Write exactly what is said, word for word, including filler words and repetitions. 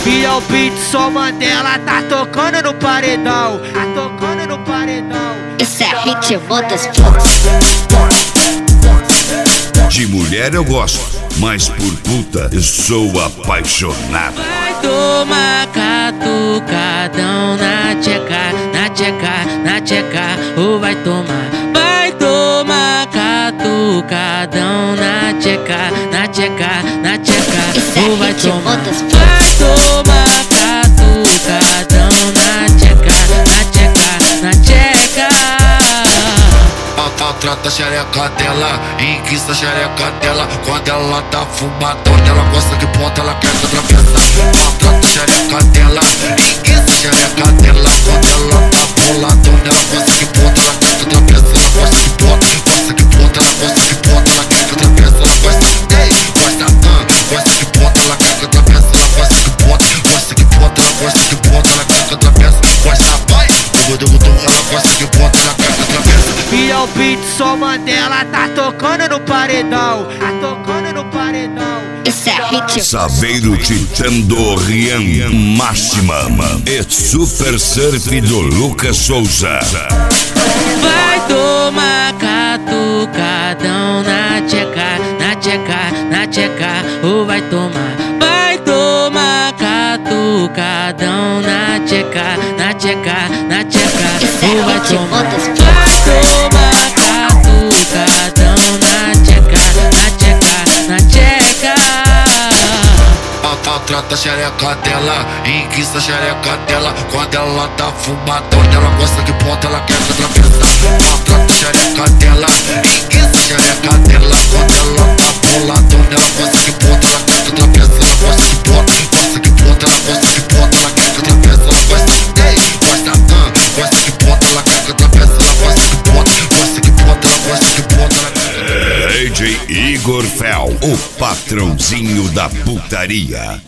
Que é o beat só Mandela, tá tocando no paredão, tá tocando no paredão. Isso é ritmo dos flows. De mulher eu gosto, mas por puta eu sou apaixonado. Vai tomar catucadão na tcheca, na tcheca, na tcheca, ou vai tomar. Vai tomar catucadão na tcheca, na tcheca, na tcheca, ou vai tomar. Vai tomar catucadão na tcheca, na tcheca, na tcheca. Maltrata a xereca dela, enguiça a xereca dela. Quando ela tá fumadona, ela gosta de ponta, ela quer que atravessa. Maltrata a xereca dela, enguiça a xereca dela. Quando ela tá boladona, ela gosta de ponta, ela quer que atravessa. Ela gosta de ponta, gosta de ponta, ela gosta de ponta, ela quer que atravessa. Ela gosta, ei, gosta, ah, gosta de ponta, ela quer que atravessa. Ela gosta de ponta, gosta de ponta, ela gosta de ponta, ela quer que atravessa. Gosta, vai, ela gosta de ponta, ela quer que atravessa. Que é o beat só Mandela, tá tocando no paredão, tá tocando no paredão. Isso é ritmo. Saveiro Titã do Rian Máxima e Super Surf do Lucas Souza. Vai tomar catucadão na tcheca, na tcheca, na tcheca, ou vai tomar. Vai tomar catucadão na tcheca, na tcheca, na tcheca, ou vai tomar. Vai tomar catucadão na tcheca, na tcheca, na tcheca. Maltrata a xereca dela, enguiça a xereca dela. Quando ela tá fumadona, ela gosta de ponta, ela quer que atravessa. Maltrata a xereca dela, enguiça a xereca dela. Quando ela tá boladona, ela gosta de ponta, ela quer que atravessa. Ela gosta de ponta, gosta de ponta, ela gosta de ponta, ela quer que atravessa. Ela gosta, ei, gosta, ah, gosta de ponta, ela quer que atravessa. Ela gosta de ponta, gosta de ponta, ela gosta de ponta, ela quer que atravessa. D J Igor Fel, o patrãozinho da putaria.